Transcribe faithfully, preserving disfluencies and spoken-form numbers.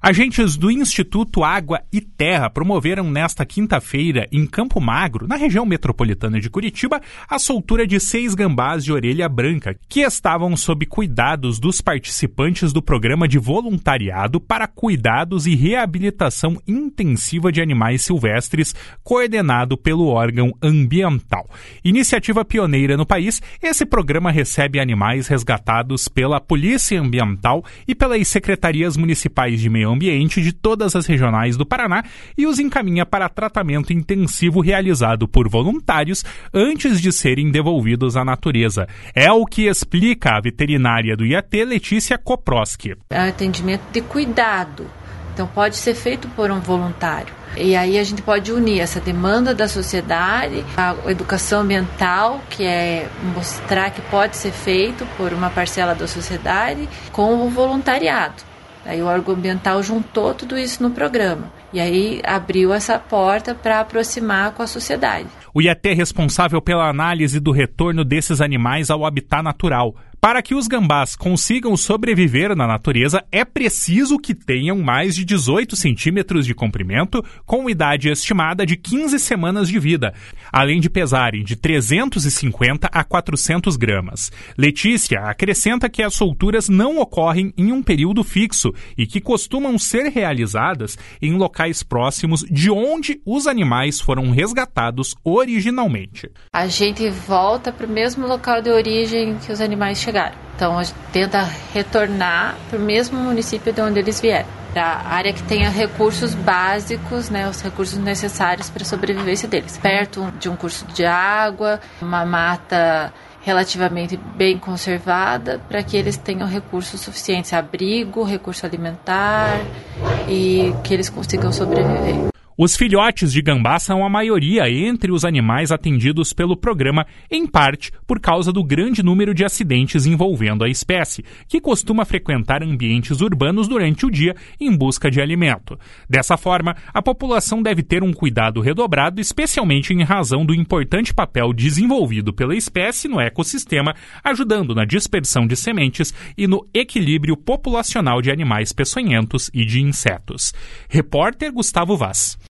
Agentes do Instituto Água e Terra promoveram nesta quinta-feira, em Campo Magro, na região metropolitana de Curitiba, a soltura de seis gambás de orelha branca, que estavam sob cuidados dos participantes do programa de voluntariado para cuidados e reabilitação intensiva de animais silvestres, coordenado pelo órgão ambiental. Iniciativa pioneira no país, esse programa recebe animais resgatados pela Polícia Ambiental e pelas secretarias municipais de meio ambiente de todas as regionais do Paraná e os encaminha para tratamento intensivo realizado por voluntários antes de serem devolvidos à natureza. É o que explica a veterinária do I A T, Letícia Koproski. É um atendimento de cuidado, então pode ser feito por um voluntário. E aí a gente pode unir essa demanda da sociedade, a educação ambiental, que é mostrar que pode ser feito por uma parcela da sociedade, com o voluntariado. Aí o órgão ambiental juntou tudo isso no programa e aí abriu essa porta para aproximar com a sociedade. O I A T é responsável pela análise do retorno desses animais ao habitat natural. Para que os gambás consigam sobreviver na natureza, é preciso que tenham mais de dezoito centímetros de comprimento, com idade estimada de quinze semanas de vida, além de pesarem de trezentos e cinquenta a quatrocentos gramas. Letícia acrescenta que as solturas não ocorrem em um período fixo e que costumam ser realizadas em locais próximos de onde os animais foram resgatados originalmente. A gente volta para o mesmo local de origem que os animais chegaram. Então a gente tenta retornar para o mesmo município de onde eles vieram, para a área que tenha recursos básicos, né, os recursos necessários para a sobrevivência deles, perto de um curso de água, uma mata relativamente bem conservada, para que eles tenham recursos suficientes, abrigo, recurso alimentar e que eles consigam sobreviver. Os filhotes de gambá são a maioria entre os animais atendidos pelo programa, em parte por causa do grande número de acidentes envolvendo a espécie, que costuma frequentar ambientes urbanos durante o dia em busca de alimento. Dessa forma, a população deve ter um cuidado redobrado, especialmente em razão do importante papel desenvolvido pela espécie no ecossistema, ajudando na dispersão de sementes e no equilíbrio populacional de animais peçonhentos e de insetos. Repórter Gustavo Vaz.